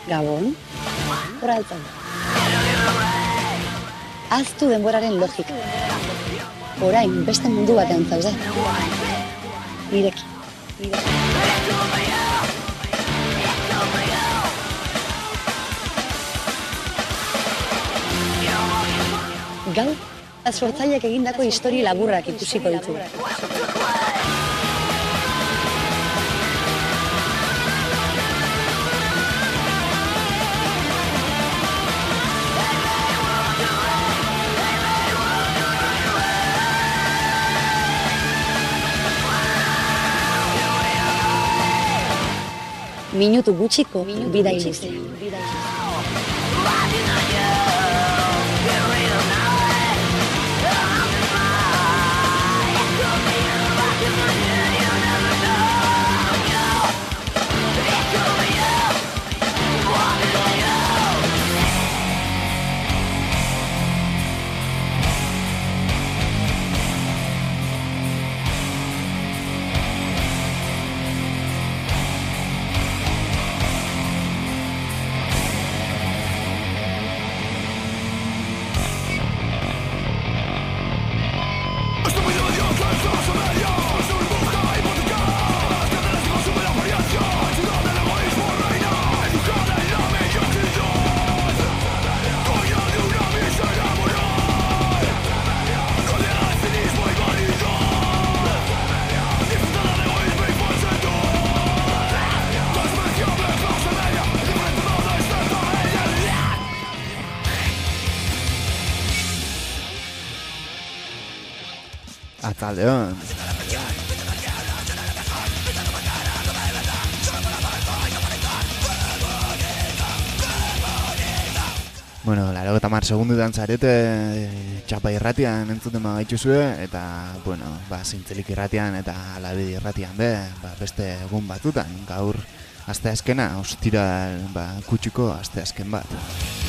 Gabon, ora altzan. Aztu denboraren logika. Orain, beste mundu batean zaude. Nireki. Gaur, sortzaileak egindako histori laburrak ikusiko ditugu. Minutu gutxiko bida iluzea. Atzaldeon. Bueno, 80 segundutan zarete txapa irratian entzuten magaituzue eta, bueno, zintzelik irratian eta alabedi irratian beste egun batutan. Gaur asteazkena, ostiral kutxuko asteazken bat.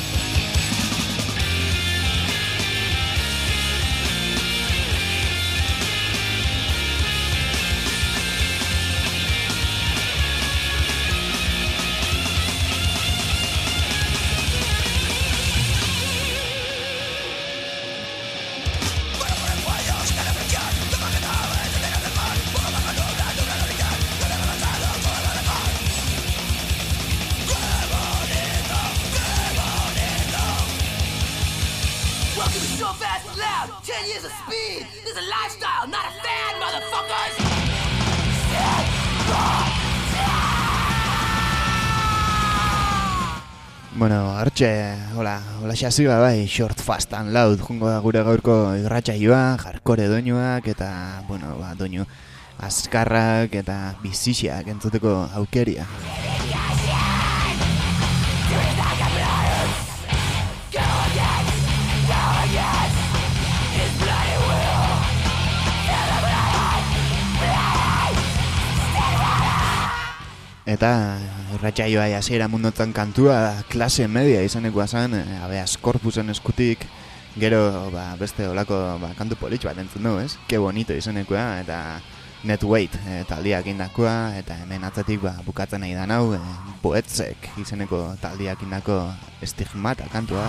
Bueno, hartxe, hola xazioa short, fast and loud, jungo da gure gaurko irratsaioa, hardcore doinuak eta, doinu azkarrak eta bizixiak entzuteko aukeria. Eta irratsaioa hasiera mundotan kantua klase media izanekoa zen, Habeas Corpusen eskutik, gero beste olako kantu politx bat entzun dugu, ez? Ke bonito izanekoa eta Netweight taldiak indakoa, eta hemen atzatik bukatzen nahi dan hau Poetzek izeneko taldiak indako Estigmata kantua.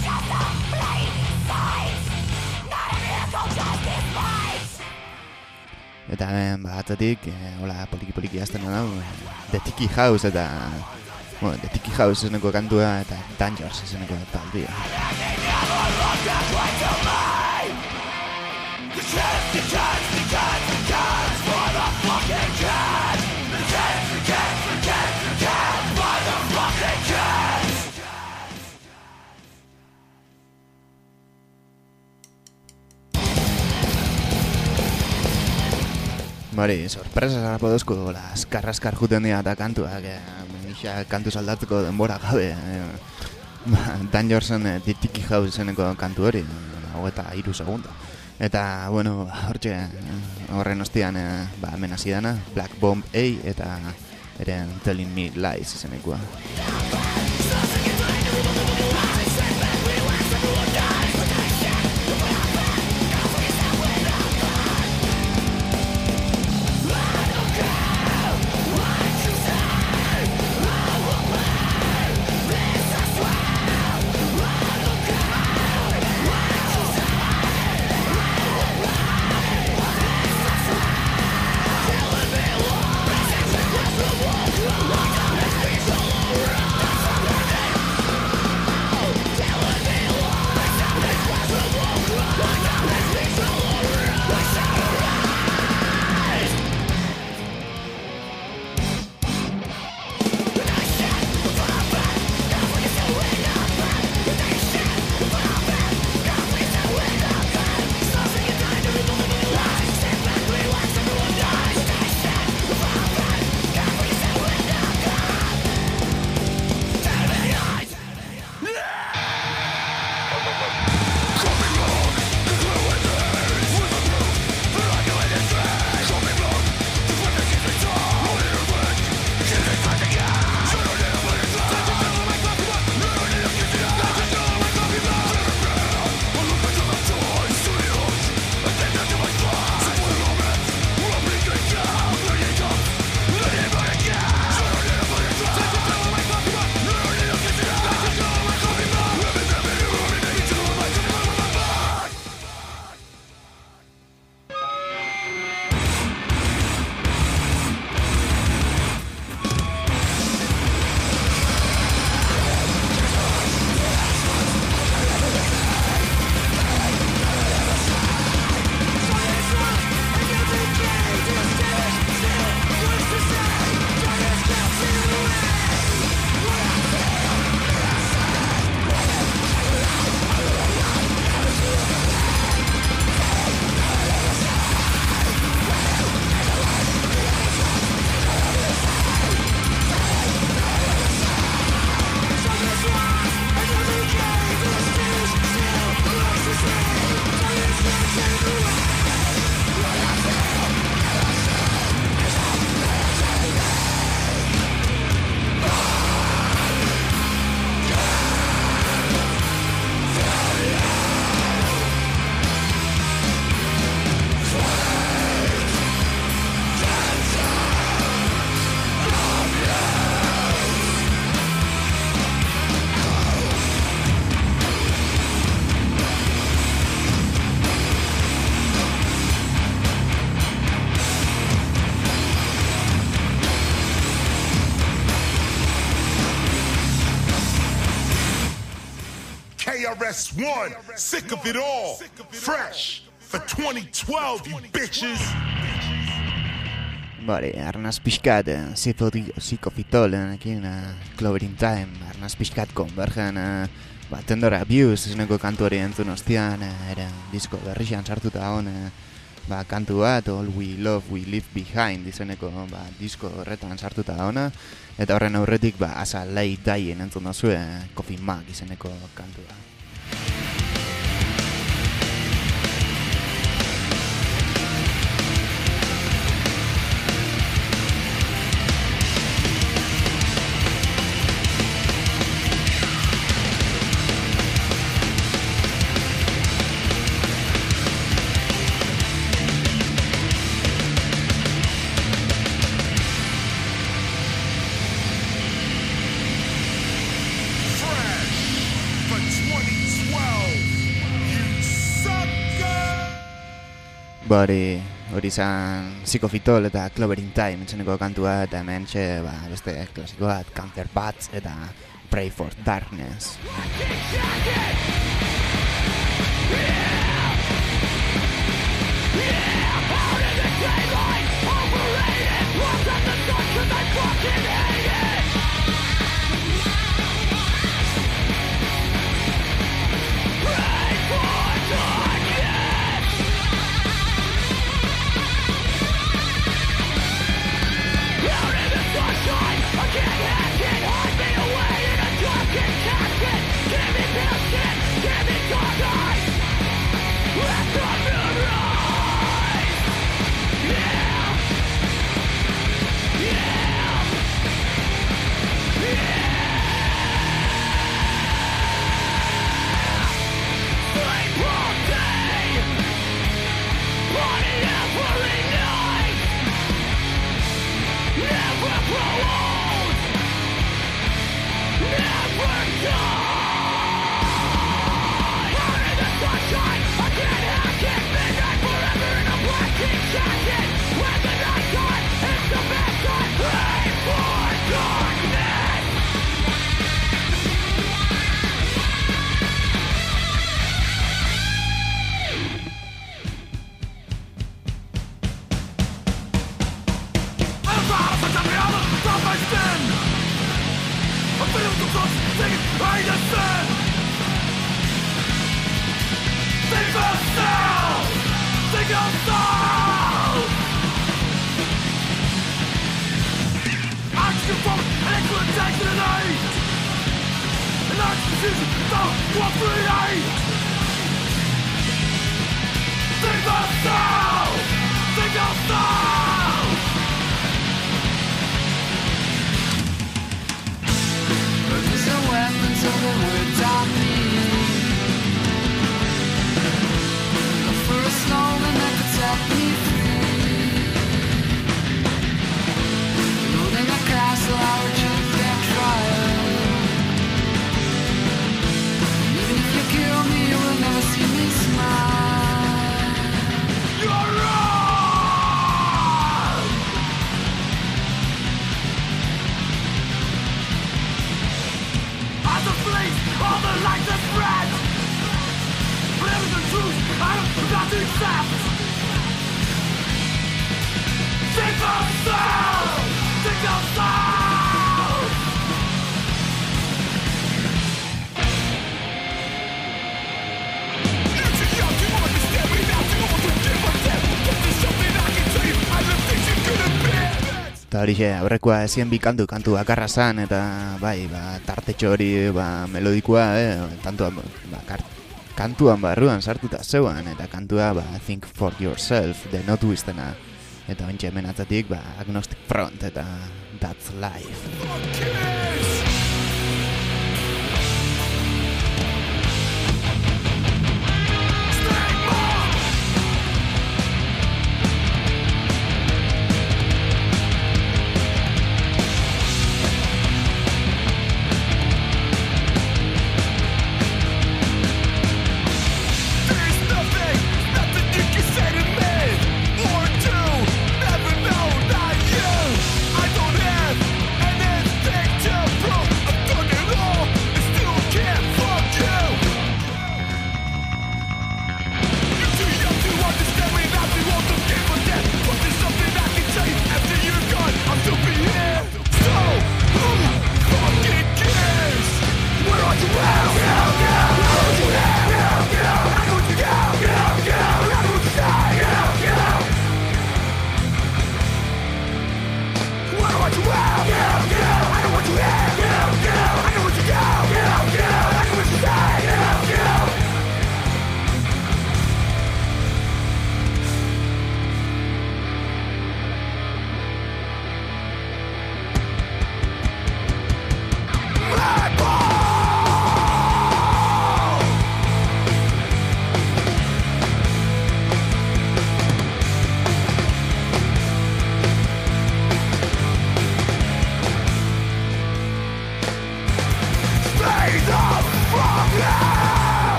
Eta hemen atzatik, poliki azten hau, The Tiki House eta The Tiki House izeneko kantua eta Dangers izeneko taldia. Bari, sorpresa zarapo dozko, azkar juten dira eta kantuak, kantu saldatzeko denbora gabe. Dangersen The Tiki House izeneko kantu hori, 23 segundo. Eta, horren ostian, hemen hasi dana, Black Bomb A eta eren Telling Me Lies izenekoa. KRS-One, sick of it all. Fresh for 2012, you bitches. Bari, arnaz pixkat, psikofitolenekin, Clover in Time, arnaz pixkat konbergen, Tender Abuse, izeneko kantu hori entzun ostian, ere disko berrixan sartuta hon, kantu bat, All We Love, We Leave Behind, izeneko disko horretan sartuta hona, eta horren aurretik, As I Lay Dying entzun dozue, Coffee Mug izeneko kantua. Bari, hori izan Psikofitol eta Clover in Time entzeneko kantua, eta hemen beste klasiko bat, Cancer Bats eta Pray for Darkness. Eta hori aurrekoa ezien bi kantu bakarra zan, eta tartetxo hori melodikoa, kantuan barruan sartuta zeuan, eta kantua Think for Yourself, The Not Twistena, eta bentsa hemen atzatik Agnostic Front, eta That's Life. I don't have anything to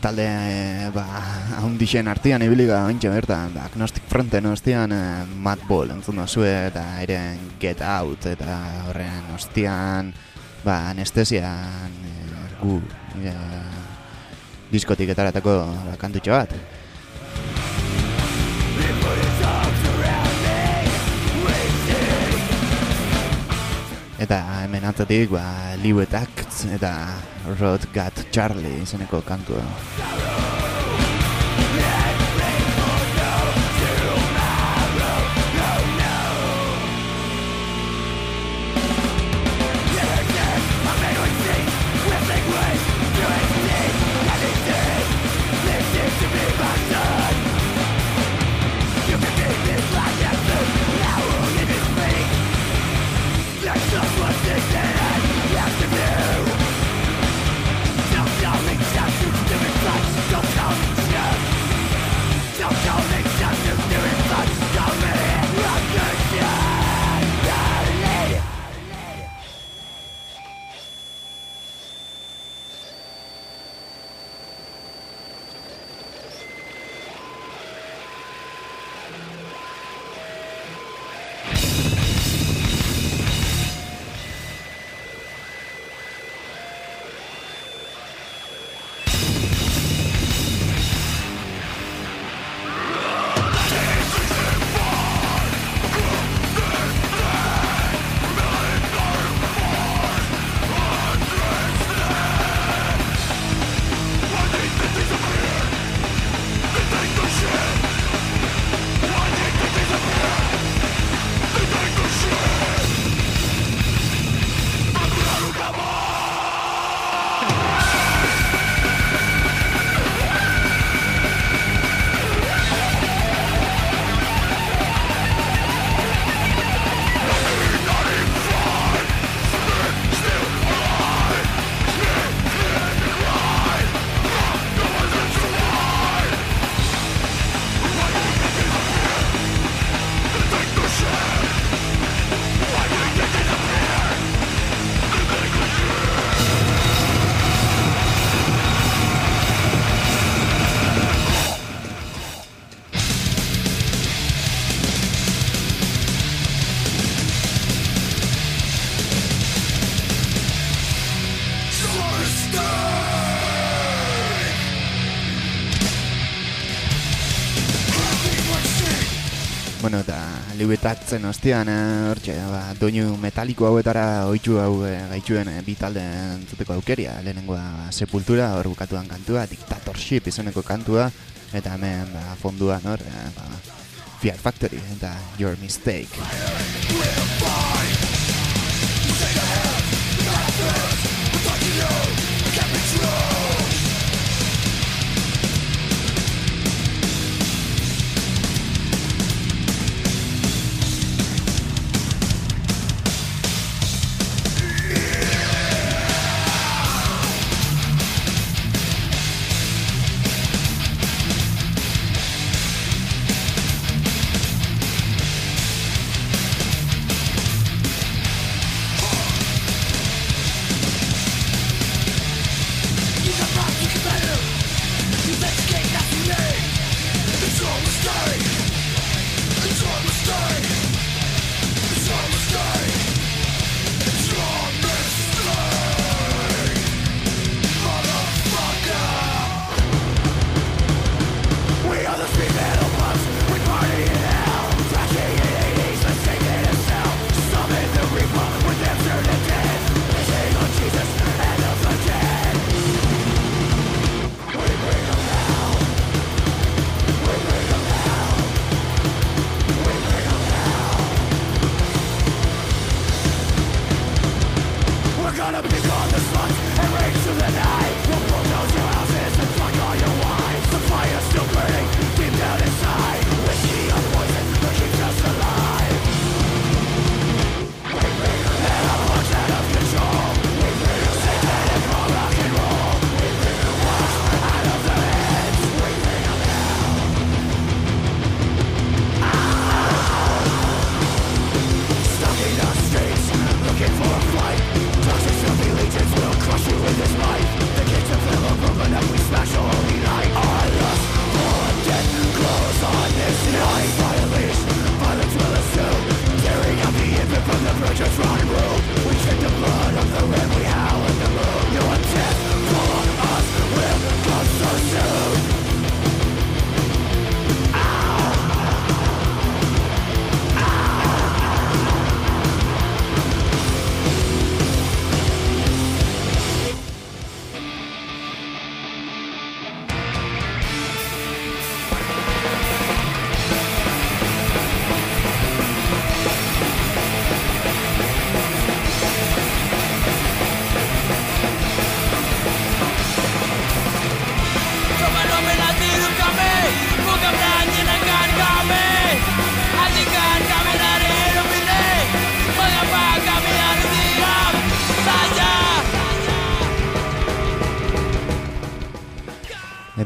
talde haundixen artian ibiliga ointxe bertan, Agnostic Fronten ostian Madball entzun dozue, eta eren Get Out, eta horren ostian Anestesian gu diskotik etaratako kantutxo bat. Eta hemen atzatik, Live Acts eta Road Got Charlie izeneko kantua. Bueno, eta liubetatzen ostian, hortxe, doinu metaliko hauetara oitxu hau gaitxuen bitalde entzuteko aukeria. Lehenengoa Sepultura, hor bukatuan kantua, Dictatorship izeneko kantua, eta hemen fonduan hor, Fear Factory eta Your Mistake.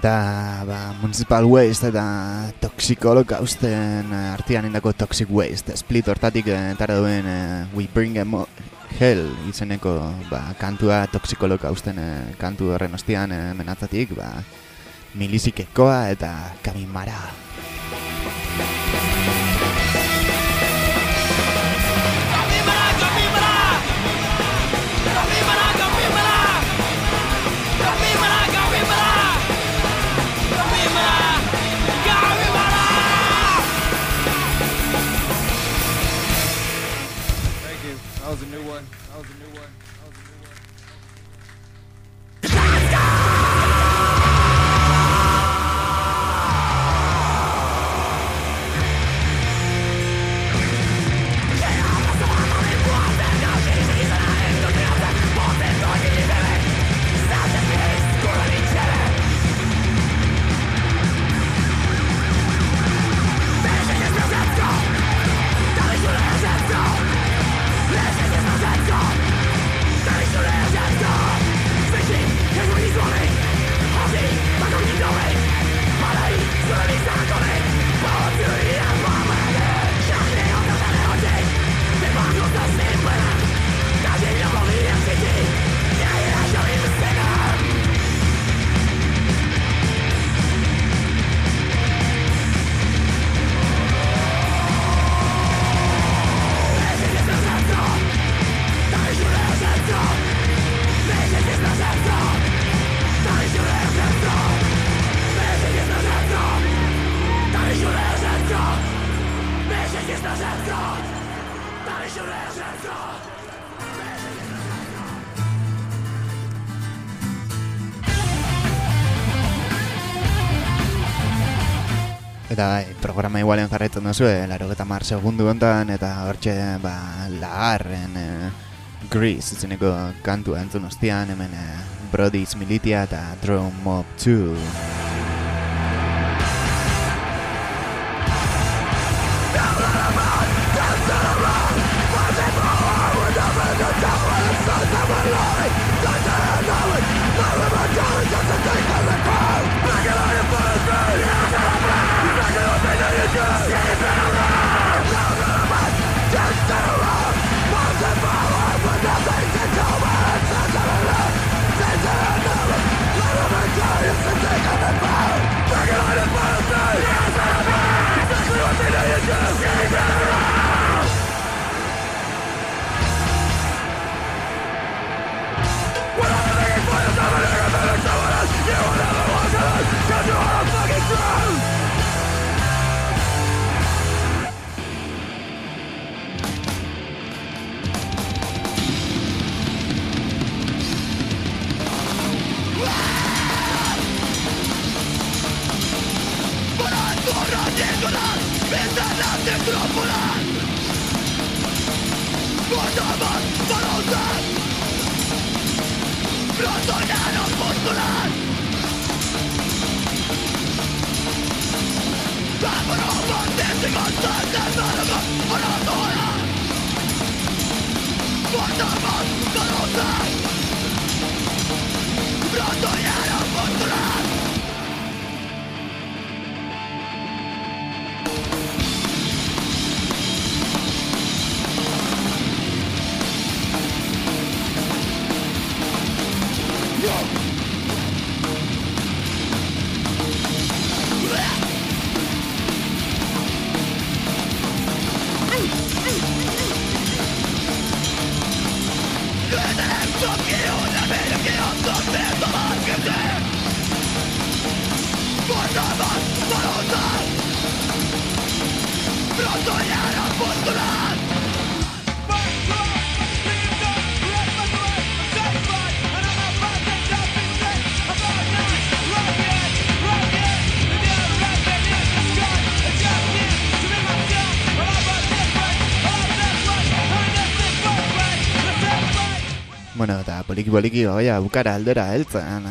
Eta Municipal Waste eta Toxic Holocausten artean indako Toxic Waste split hortatik etara duen We Bring Em Hell izeneko kantua Toxic Holocausten kantu horren ostean menatzatik Milizikekoa eta Kamimara. That was a new one. Eta programa igualen jarraitzen duzu, 80 segundu hontan, eta hortxe lagarren Grease izeneko kantua entzun ostean, hemen Brody's Militia eta Drone Mob 2. Bueno, eta poliki bukara aldera heltzen,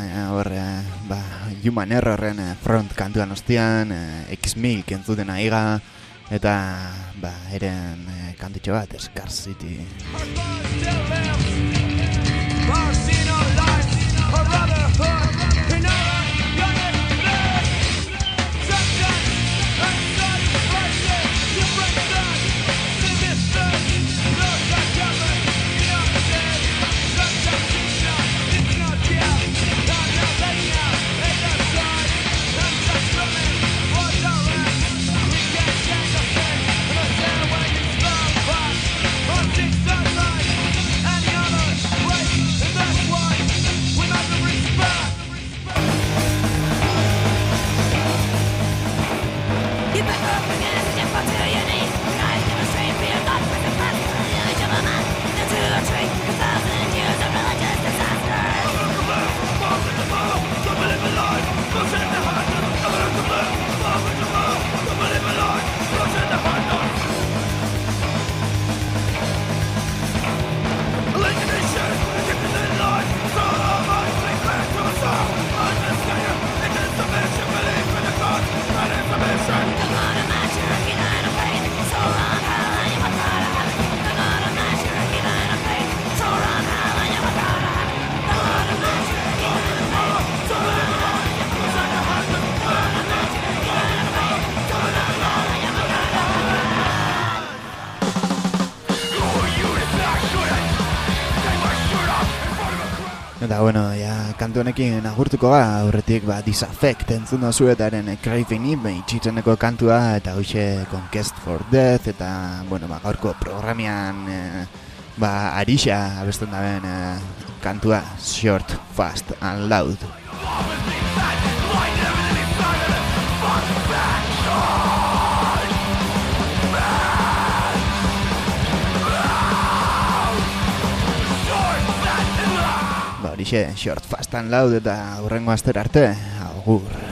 Human Errorren front kantuan ostean, X-Milk entzuten aiga, eta eren kantitxo bat, Scarcity. bueno, ja, kantu honekin agurtuko aurretik, Disaffect entzun dozu etaren Craving Image itxitzeneko kantua, eta hoxe Conquest for Death, eta, bueno, gaurko programian, Arixa abesten daben kantua Short, Fast and Loud. Horixe, Short, Fast and Loud, eta hurrengo astera arte, agur.